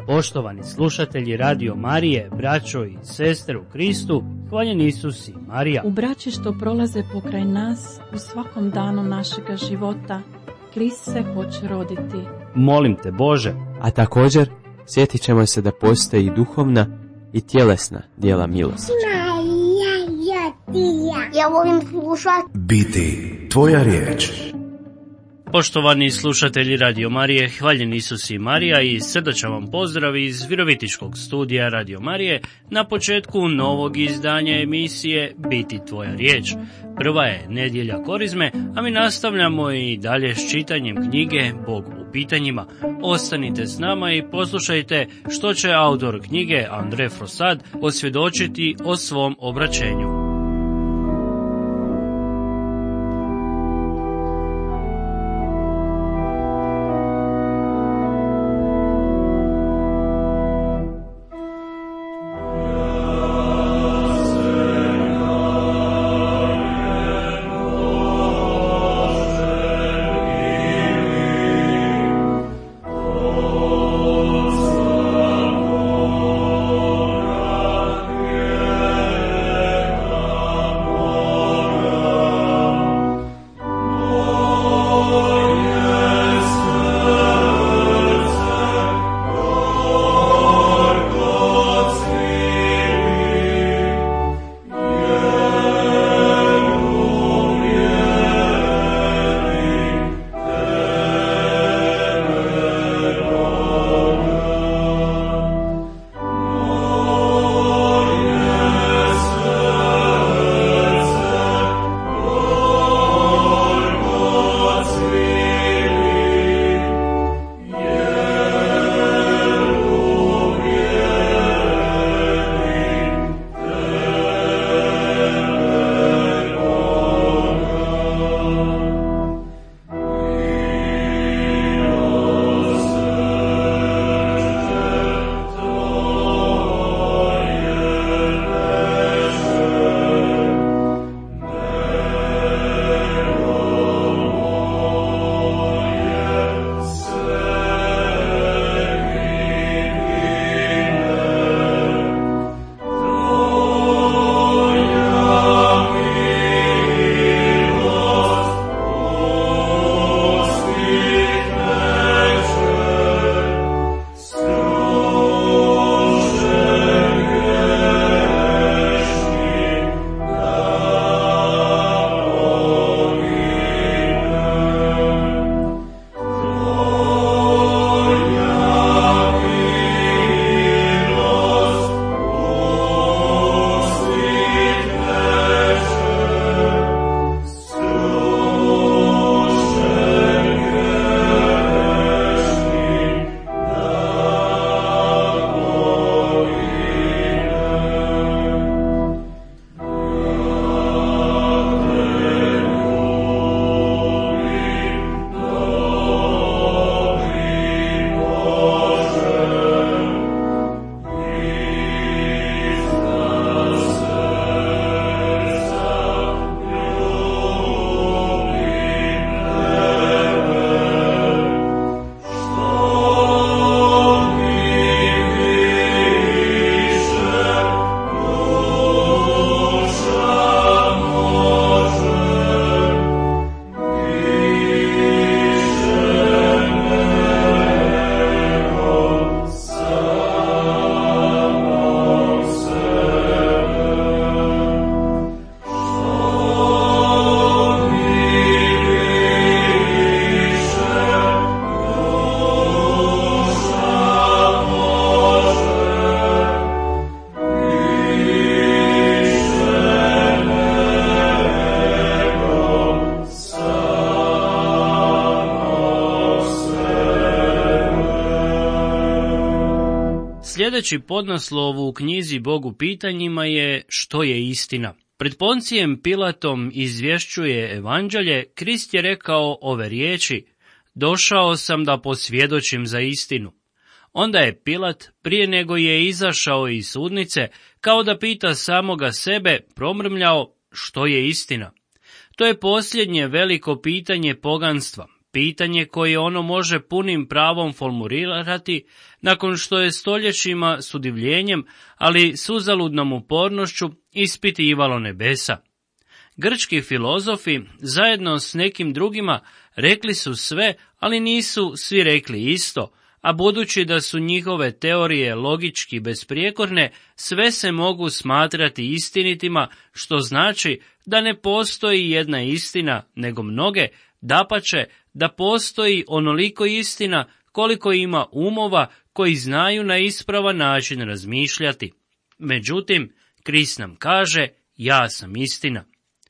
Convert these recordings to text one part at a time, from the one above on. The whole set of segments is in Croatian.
Poštovani slušatelji Radio Marije, braćo i sestre u Kristu, hvaljen Isus i Marija. U braći što prolaze pokraj nas, u svakom danu našega života, Krist se hoće roditi. Molim te Bože. A također, sjetit ćemo se da postoji i duhovna i tjelesna djela milosti. Ja volim slušati. Biti tvoja riječ. Poštovani slušatelji Radio Marije, hvaljen Isus i Marija i srdačan vam pozdrav iz Virovitičkog studija Radio Marije na početku novog izdanja emisije Biti tvoja riječ. Prva je nedjelja Korizme, a mi nastavljamo i dalje s čitanjem knjige Bog u pitanjima. Ostanite s nama i poslušajte što će autor knjige André Frosad osvjedočiti o svom obraćenju. Sljedeći podnaslov u knjizi Bog u pitanjima je Što je istina. Pred Poncijem Pilatom izvješćuje evanđelje, Krist je rekao ove riječi: Došao sam da posvjedočim za istinu. Onda je Pilat, prije nego je izašao iz sudnice, kao da pita samoga sebe, promrmljao: Što je istina? To je posljednje veliko pitanje poganstva. pitanje koje ono može punim pravom formulirati, nakon što je stoljećima s udivljenjem, ali s uzaludnom upornošću ispitivalo nebesa. Grčki filozofi, zajedno s nekim drugima, rekli su sve, ali nisu svi rekli isto, a budući da su njihove teorije logički besprijekorne, sve se mogu smatrati istinitima, što znači da ne postoji jedna istina, nego mnoge, dapače, da postoji onoliko istina koliko ima umova koji znaju na ispravan način razmišljati. Međutim, Krist nam kaže, ja sam istina.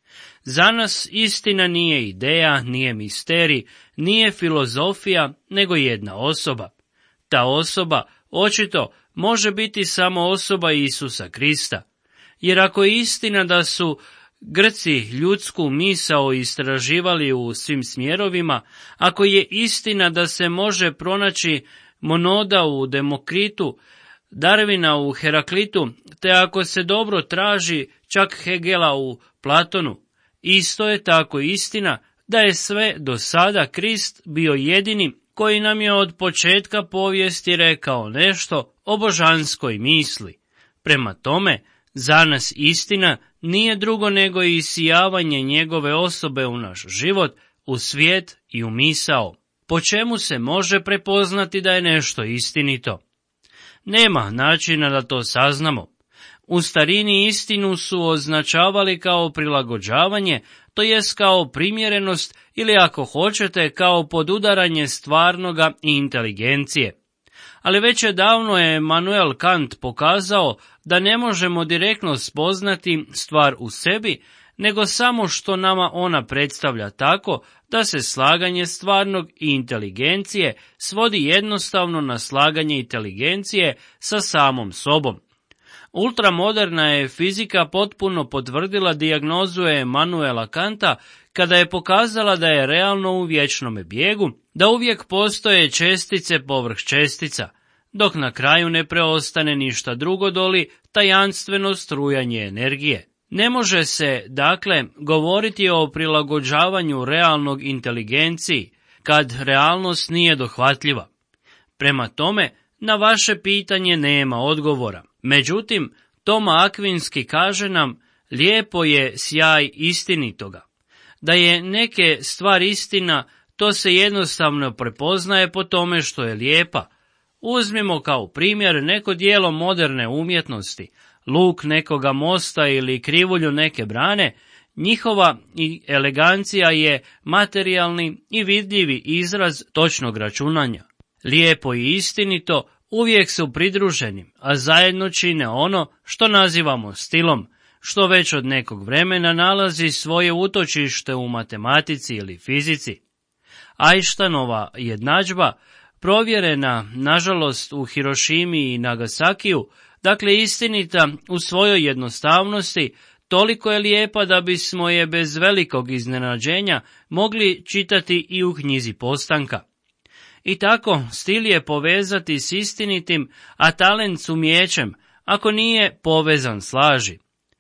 Za nas istina nije ideja, nije misterij, nije filozofija, nego jedna osoba. Ta osoba očito može biti samo osoba Isusa Krista. Jer ako je istina da su Grci ljudsku misao istraživali u svim smjerovima, ako je istina da se može pronaći Monoda u Demokritu, Darwina u Heraklitu, te ako se dobro traži čak Hegela u Platonu, isto je tako istina da je sve do sada Krist bio jedini koji nam je od početka povijesti rekao nešto o božanskoj misli. Prema tome, za nas istina nije drugo nego isijavanje njegove osobe u naš život, u svijet i u misao. Po čemu se može prepoznati da je nešto istinito? Nema načina da to saznamo. U starini istinu su označavali kao prilagođavanje, to jest kao primjerenost ili ako hoćete kao podudaranje stvarnoga i inteligencije. Ali već je davno Immanuel Kant pokazao da ne možemo direktno spoznati stvar u sebi, nego samo što nama ona predstavlja tako da se slaganje stvarnog i inteligencije svodi jednostavno na slaganje inteligencije sa samom sobom. Ultramoderna je fizika potpuno potvrdila dijagnozu Immanuela Kanta kada je pokazala da je realno u vječnome bijegu, da uvijek postoje čestice povrh čestica, dok na kraju ne preostane ništa drugo doli tajanstveno strujanje energije. Ne može se, dakle, govoriti o prilagođavanju realnog inteligenciji, kad realnost nije dohvatljiva. Prema tome, na vaše pitanje nema odgovora. Međutim, Toma Akvinski kaže nam, lijepo je sjaj istinitoga. Da je neke stvar istina, to se jednostavno prepoznaje po tome što je lijepa. Uzmimo kao primjer neko djelo moderne umjetnosti, luk nekoga mosta ili krivulju neke brane, njihova elegancija je materijalni i vidljivi izraz točnog računanja. Lijepo i istinito uvijek su pridruženi, a zajedno čine ono što nazivamo stilom, što već od nekog vremena nalazi svoje utočište u matematici ili fizici. Einsteinova jednadžba, provjerena nažalost u Hirošimi i Nagasakiju, dakle istinita u svojoj jednostavnosti, toliko je lijepa da bismo je bez velikog iznenađenja mogli čitati i u knjizi Postanka. I tako, stil je povezati s istinitim, a talent s umijećem, ako nije povezan s laži.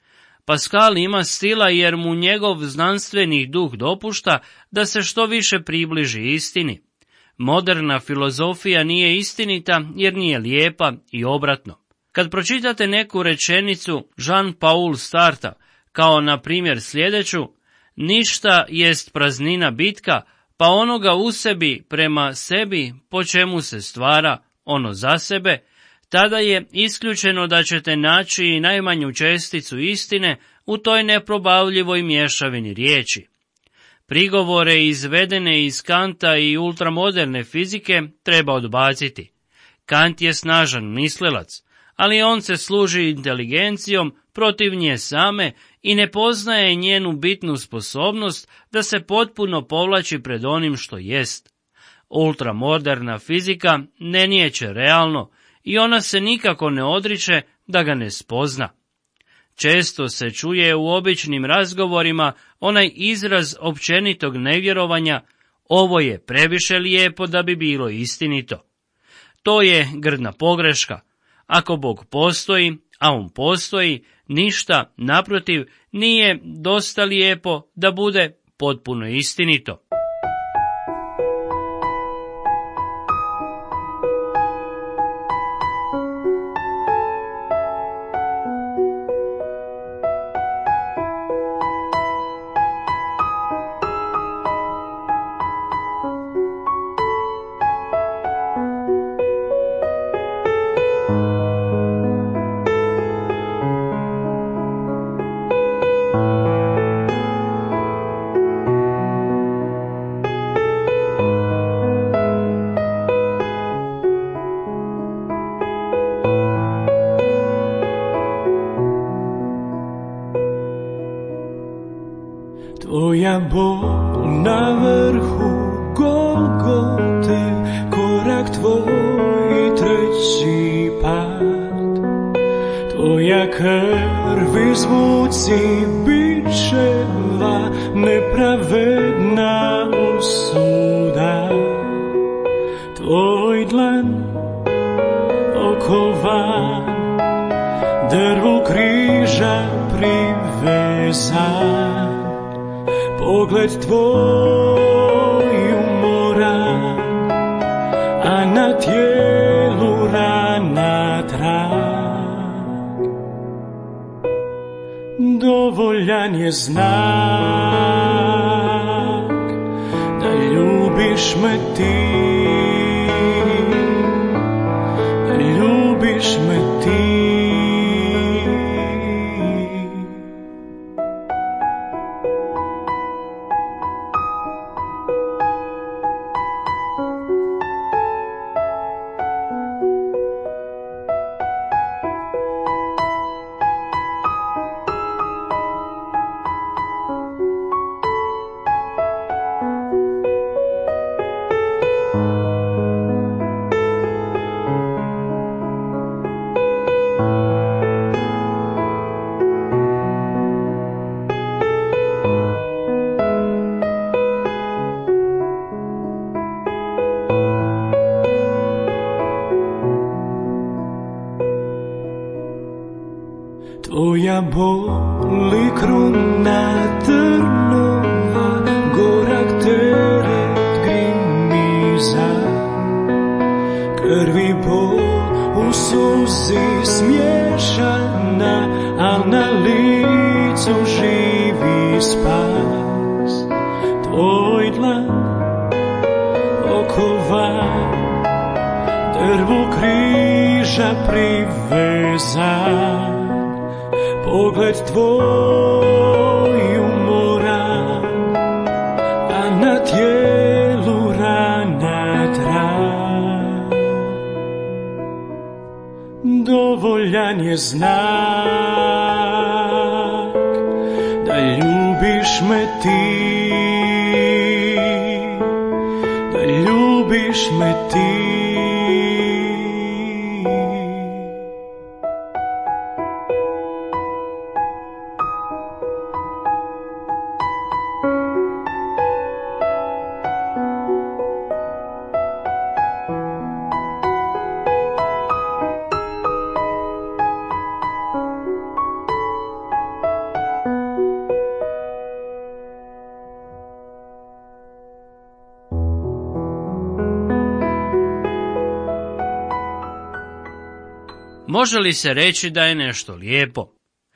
Pascal ima stila jer mu njegov znanstveni duh dopušta da se što više približi istini. Moderna filozofija nije istinita jer nije lijepa i obratno. Kad pročitate neku rečenicu Jean-Paul Sartra, kao na primjer sljedeću, ništa jest praznina bitka, pa onoga u sebi prema sebi po čemu se stvara ono za sebe, tada je isključeno da ćete naći i najmanju česticu istine u toj neprobavljivoj mješavini riječi. Prigovore izvedene iz Kanta i ultramoderne fizike treba odbaciti. Kant je snažan mislilac, ali on se služi inteligencijom protiv nje same i ne poznaje njenu bitnu sposobnost da se potpuno povlači pred onim što jest. Ultramoderna fizika ne niječe realno i ona se nikako ne odriče da ga ne spozna. Često se čuje u običnim razgovorima onaj izraz općenitog nevjerovanja, ovo je previše lijepo da bi bilo istinito. To je grdna pogreška. Ako Bog postoji, a on postoji, ništa, naprotiv, nije dosta lijepo da bude potpuno istinito. tvoja krv izvuci bičeva, nepravedna osuda. Tvoj dlan okovan, drvu križa privezan, pogled tvoj umoran, a na tijelu rana trag. Dovoljan je znak da ljubiš me ti, da ljubiš me ti. Tvoja boli kruna trnova, gorak teret grimiza, krvi bol u suzi smješana, a na licu živi spas. Tvoj dlan okovan, drvu križa privezan, pogled tvoj umoran, a na tijelu rana trag. Dovoljan je znak da ljubiš me ti, da ljubiš me ti. Može li se reći da je nešto lijepo?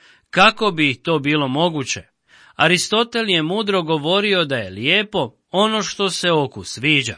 Kako bi to bilo moguće? Aristotel je mudro govorio da je lijepo ono što se oku sviđa.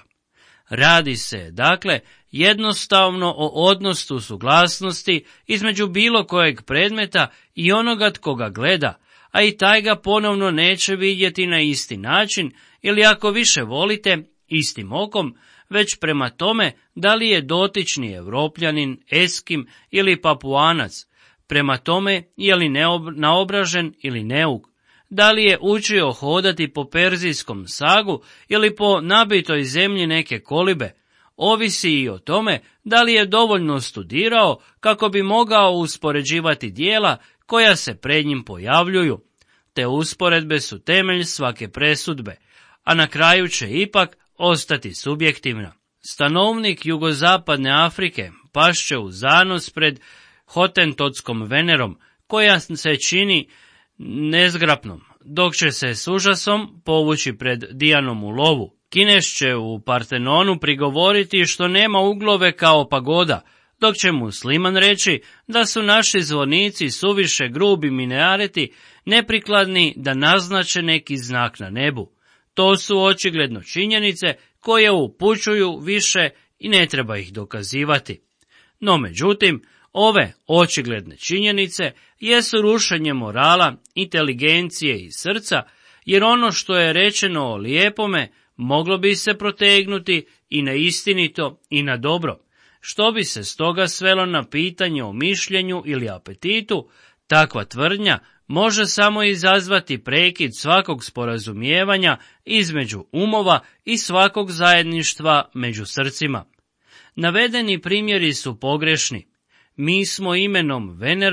Radi se, dakle, jednostavno o odnosu suglasnosti između bilo kojeg predmeta i onoga tko ga gleda, a i taj ga ponovno neće vidjeti na isti način ili ako više volite, istim okom, već prema tome da li je dotični Evropljanin, Eskim ili Papuanac, prema tome je li naobražen ili neuk, da li je učio hodati po perzijskom sagu ili po nabitoj zemlji neke kolibe, ovisi i o tome da li je dovoljno studirao kako bi mogao uspoređivati djela koja se pred njim pojavljuju. Te usporedbe su temelj svake presudbe, a na kraju će ipak ostati subjektivna. Stanovnik jugozapadne Afrike pašće u zanos pred hotentotskom Venerom, koja se čini nezgrapnom, dok će se s užasom povući pred Dijanom u lovu. Kinez će u Partenonu prigovoriti što nema uglove kao pagoda, dok će musliman reći da su naši zvonici suviše grubi minareti, neprikladni da naznače neki znak na nebu. To su očigledno činjenice koje upućuju više i ne treba ih dokazivati. No međutim, ove očigledne činjenice jesu rušenje morala, inteligencije i srca, jer ono što je rečeno o lijepome moglo bi se protegnuti i na istinito i na dobro. Što bi se stoga svelo na pitanje o mišljenju ili apetitu, takva tvrdnja može samo izazvati prekid svakog sporazumijevanja između umova i svakog zajedništva među srcima. Navedeni primjeri su pogrešni. Mi smo imenom Venera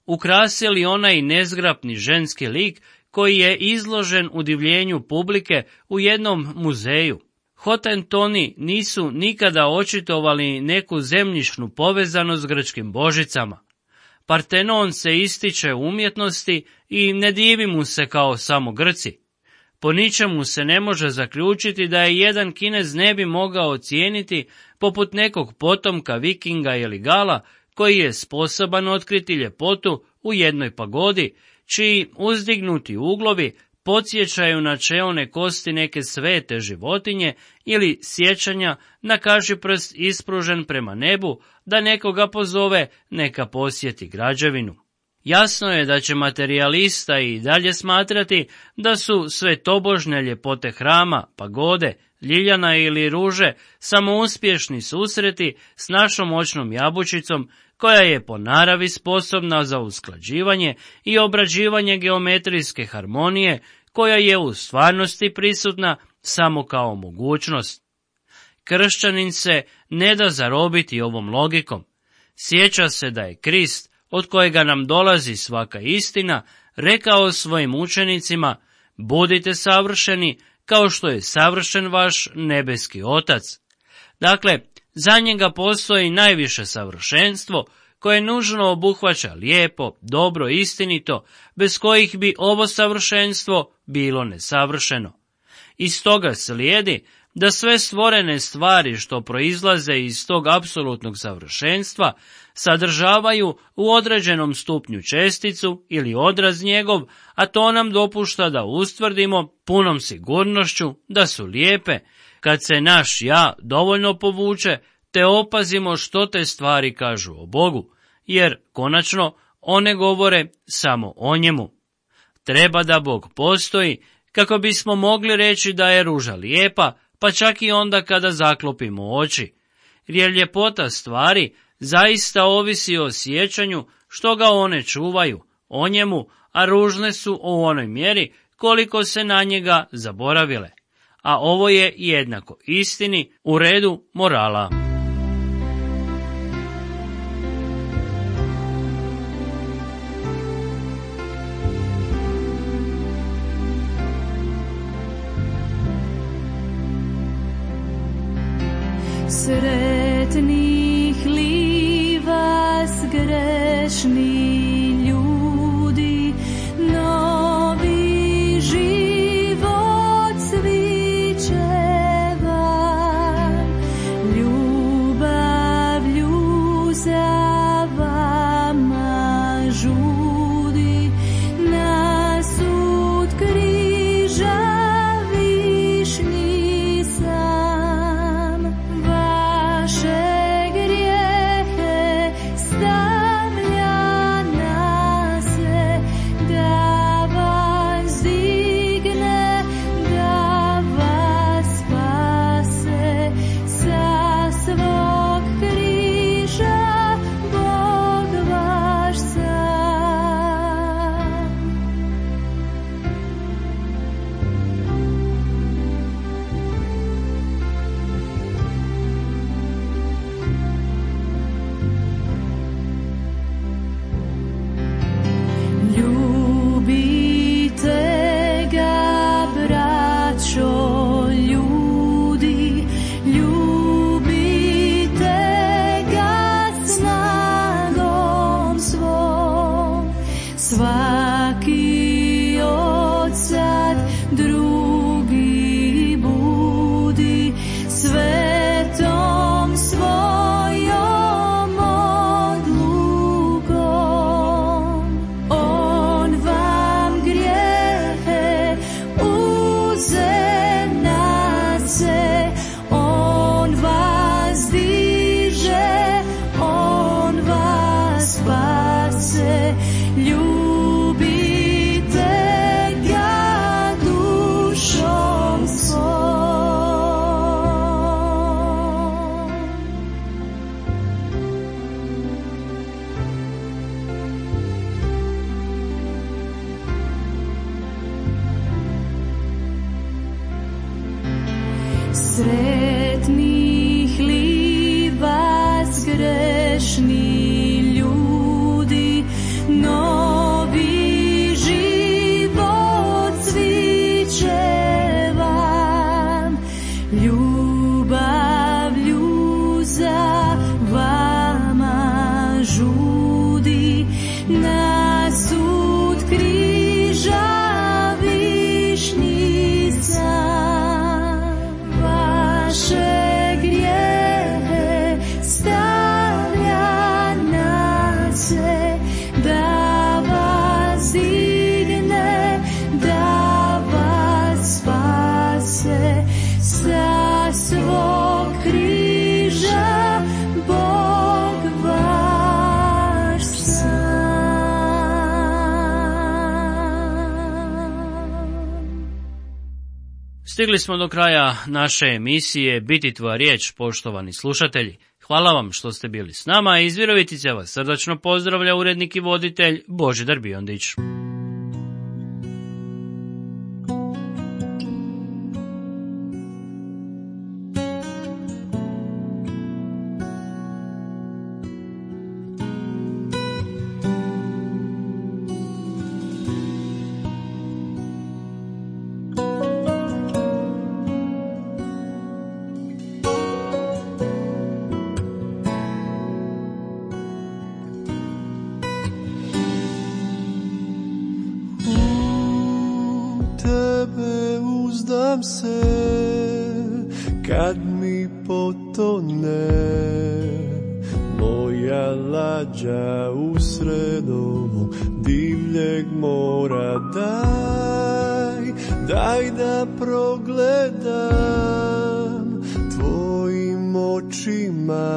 ukrasili onaj nezgrapni ženski lik koji je izložen udivljenju publike u jednom muzeju. Hotentoni nisu nikada očitovali neku zemljišnu povezanost s grčkim božicama. Partenon se ističe u umjetnosti i ne divi mu se kao samo Grci. Po ničemu se ne može zaključiti da je jedan Kinez ne bi mogao ocijeniti poput nekog potomka Vikinga ili Gala koji je sposoban otkriti ljepotu u jednoj pagodi, čiji uzdignuti uglovi podsjećaju na čeone kosti neke svete životinje ili sjećanja na kažiprst ispružen prema nebu da nekoga pozove neka posjeti građevinu. Jasno je da će materijalista i dalje smatrati da su sve tobožne ljepote hrama, pagode, ljiljana ili ruže samo uspješni susreti s našom očnom jabučicom koja je po naravi sposobna za usklađivanje i obrađivanje geometrijske harmonije koja je u stvarnosti prisutna samo kao mogućnost. Kršćanin se ne da zarobiti ovom logikom. Sjeća se da je Krist, od kojega nam dolazi svaka istina, rekao svojim učenicima: budite savršeni kao što je savršen vaš nebeski Otac. Dakle, za njega postoji najviše savršenstvo koje nužno obuhvaća lijepo, dobro, istinito, bez kojih bi ovo savršenstvo bilo nesavršeno. Iz toga slijedi da sve stvorene stvari što proizlaze iz tog apsolutnog savršenstva sadržavaju u određenom stupnju česticu ili odraz njegov, a to nam dopušta da ustvrdimo punom sigurnošću da su lijepe, kad se naš ja dovoljno povuče te opazimo što te stvari kažu o Bogu, jer konačno one govore samo o njemu. Treba da Bog postoji kako bismo mogli reći da je ruža lijepa, pa čak i onda kada zaklopimo oči, jer ljepota stvari zaista ovisi o sjećanju što ga one čuvaju, o njemu, a ružne su u onoj mjeri koliko se na njega zaboravile. A ovo je jednako istini u redu morala. Sretnih li vas grešni ljudi, novi život svi će vam, ljubavlju za vama žudi, na sud križa višnji sam. Vaše grijehe stavlja na naše grijehe stavlja na se, da vas digne, da vas spase sa svog križa, Bog vaš Stigli smo do kraja naše emisije Biti tvoja riječ, poštovani slušatelji. Hvala vam što ste bili s nama i iz Virovitice vas srdačno pozdravlja urednik i voditelj Božidar Biondić. Uzdam se kad mi potone moja lađa usred ovog divljeg mora. Daj da progledam tvojim očima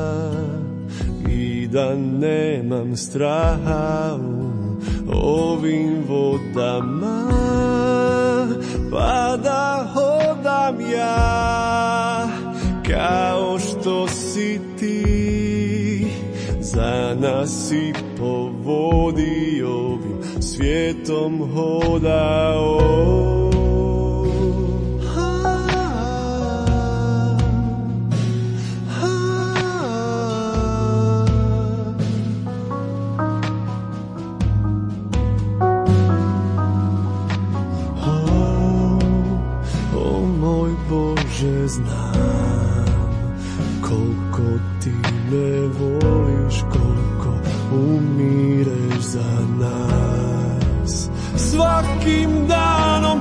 i da nemam straha u ovim vodama. Pa da hodam ja kao što si ti za nas i po vodi ovim svijetom hodao. Znam koliko ti me voliš, koliko umireš za nas. Svakim danom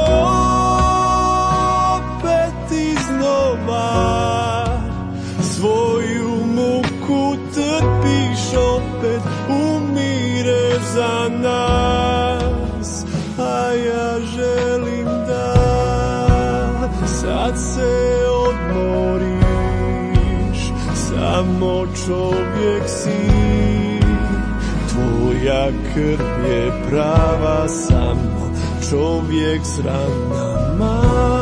opet iznova svoju muku trpiš, opet umireš za nas. A ja želim da sad se odmoriš, samo čovjek si, tvoja krv je prava, samo čovjek s ranama.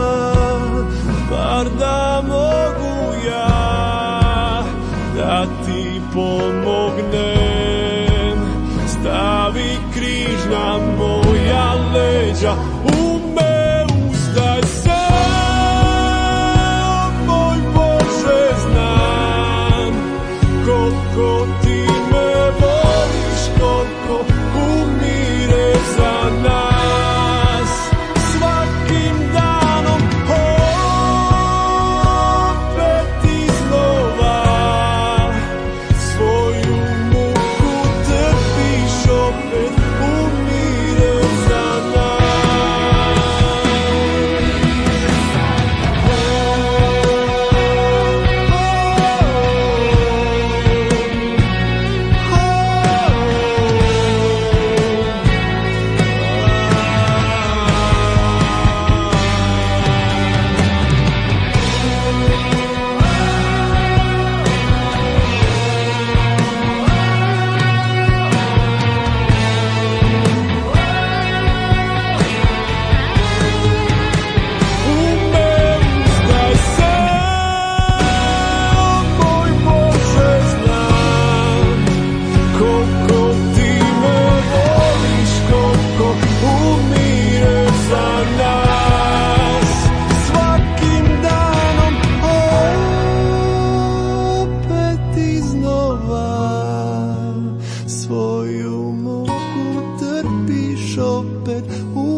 Bar da mogu ja da ti pomognem, stavi križ na moja leđa, u me uzdaj se. Koliko ti me voliš, koliko umireš za nas. Svakim danom opet iznova svoju muku trpiš, opet umireš za nas.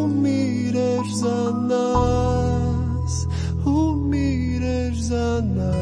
Umireš za nas.